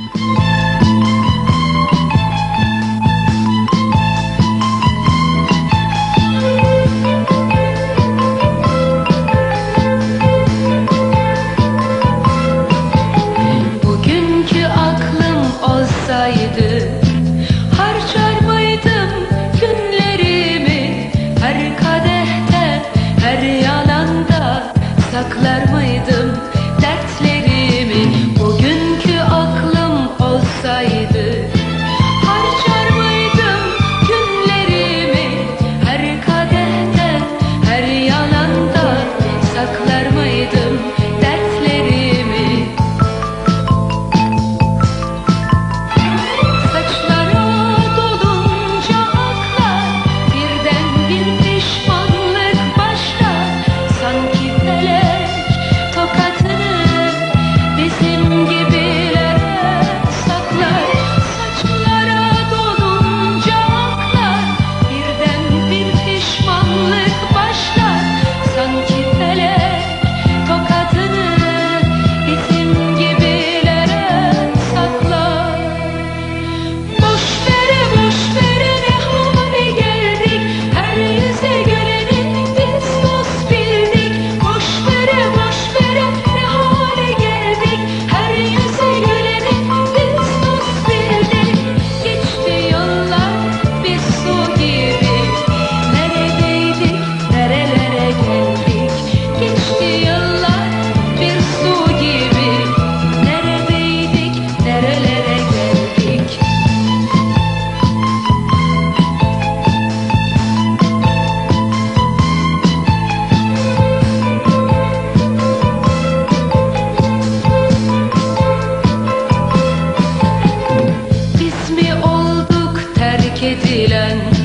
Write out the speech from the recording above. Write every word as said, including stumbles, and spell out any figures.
Bugünkü aklım olsaydı harcar mıydım günlerimi? Her kadehte, her yalanda saklar mıydım dertlerimi? Bugünkü aklım olsaydı harcar mıydım günlerimi? Her kadehte, her yalanda saklar mıydım dertlerimi? Saçlara dolunca aklar, birden bir pişmanlık başlar. Sanki felek tokatını bizim gibilere saklar. Saçlara dolunca aklar, birden bir pişmanlık başlar. Sanki felek tokatını bizim gibilere saklar. Boş vere boş vere ne hale geldik, her yüze güleni biz dost bildik. Boş vere boş vere ne hale geldik, her yüze güleni biz dost bildik. Geçti yıllar bir su gibi, neredeydik nerelere geldik. Geçti yıllar bir su gibi, neredeydik nerelere geldik. Biz mi olduk terk edilen?